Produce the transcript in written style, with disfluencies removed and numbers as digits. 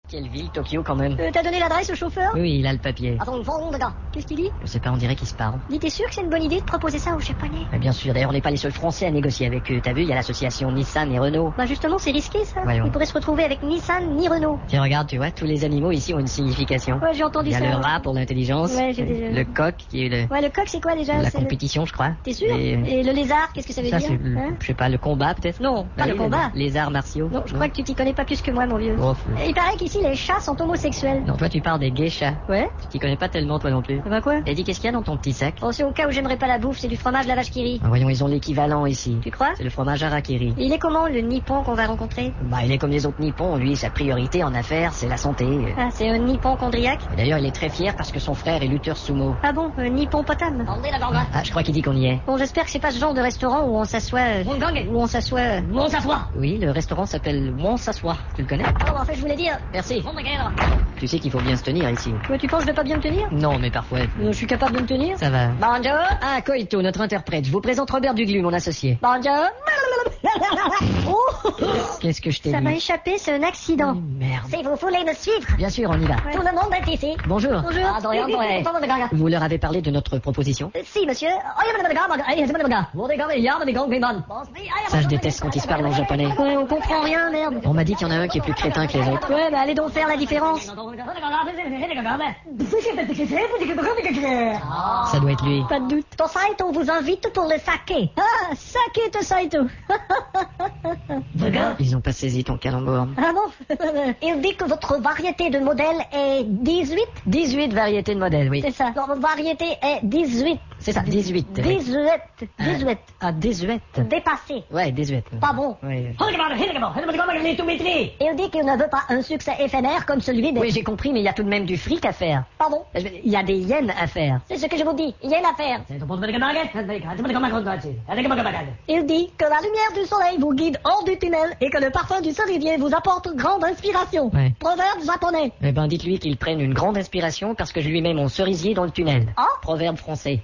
Quelle ville, Tokyo, quand même. T'as donné l'adresse au chauffeur? Oui, il a le papier. Attends, gars. Qu'est-ce qu'il dit? Je sais pas, on dirait qu'il se parle. Dis, t'es sûr que c'est une bonne idée de proposer ça aux Japonais? Mais bien sûr, d'ailleurs, on n'est pas les seuls Français à négocier avec eux. T'as vu, il y a l'association Nissan et Renault. Bah justement, c'est risqué, ça. Voyons. Ils pourraient se retrouver avec Nissan ni Renault. Tiens, regarde, tu vois, tous les animaux ici ont une signification. Ouais, j'ai entendu Il y a ça. le rat pour l'intelligence. Ouais, j'ai déjà... Le coq qui est Ouais, le coq, c'est quoi déjà? la C'est compétition, je crois. T'es sûr? Et le lézard, qu'est-ce que ça veut ça, dire? c'est, Hein? je sais pas, le combat, peut-être? Non, pas le combat. Les arts martiaux. Non, je crois que tu t'y connais pas plus que moi, mon vieux. Oh, Il paraît qu'ici, les chats sont homosexuels. non, toi, tu parles des geishas. Ouais? Tu t'y connais pas tellement, toi non plus. Bah quoi? T'as dit, qu'est-ce qu'il y a dans ton petit sac? Oh, c'est au cas où j'aimerais pas la bouffe, c'est du fromage de la vache qui rit. Ah, voyons, ils ont l'équivalent ici. Tu crois? C'est le fromage harakiri. Il est comment, le nippon qu'on va rencontrer? Bah, il est comme les autres nippons. Lui, sa priorité en affaires, c'est la santé. Ah, c'est un nippon chondriaque? Et d'ailleurs, il est très fier parce que son frère est lutteur sumo. Ah bon, un nippon potam? Ah, je crois qu'il dit qu'on y est. Bon, j'espère que c'est pas ce genre de restaurant où on s'assoit... Où on s'assoit... Où on s'assoit? Oui, le restaurant s'appelle Où on s'assoit. Tu le connais? Oh, en fait, je voulais dire... Merci. Tu sais qu'il faut bien se tenir ici. Ouais, tu penses que je vais pas bien me tenir? Non, mais parfois... Je suis capable de me tenir? Ça va. Bonjour. Ah, Koito, notre interprète. Je vous présente Robert Duglu, mon associé. Bonjour. Oh, Qu'est-ce que je t'ai ça m'a dit? échappé, c'est un accident. Oh, merde. Si vous voulez me suivre, Bien sûr, on y va. tout le monde est ici. Bonjour. Bonjour. Vous leur avez parlé de notre proposition? Si, monsieur. Ça, je déteste quand ils se parlent en japonais. Ouais, on comprend rien, merde. On m'a dit qu'il y en a un qui est plus crétin que les autres. Ouais, bah allez donc faire la différence. Ça doit être lui. Pas de doute. Tosaito vous invite pour le saké. Ah, saké Tosaito. Ils ont pas saisi ton calembour. Ah bon? Il dit que votre variété de modèles est 18? 18 variétés de modèles, oui. C'est ça. Votre variété est 18. C'est ça, 18. 18. Ah, 18. Dépassé. Ouais, 18. Pas bon. Oui. Il dit qu'il ne veut pas un succès éphémère comme celui des... Oui, j'ai compris, mais il y a tout de même du fric à faire. Pardon? Il y a des yens à faire. C'est ce que je vous dis. Il y a une affaire. Il dit que la lumière du soleil vous guide hors du tunnel et que le parfum du cerisier vous apporte grande inspiration. Ouais. Proverbe japonais. Eh ben, dites-lui qu'il prenne une grande inspiration parce que je lui mets mon cerisier dans le tunnel. Ah? Proverbe français.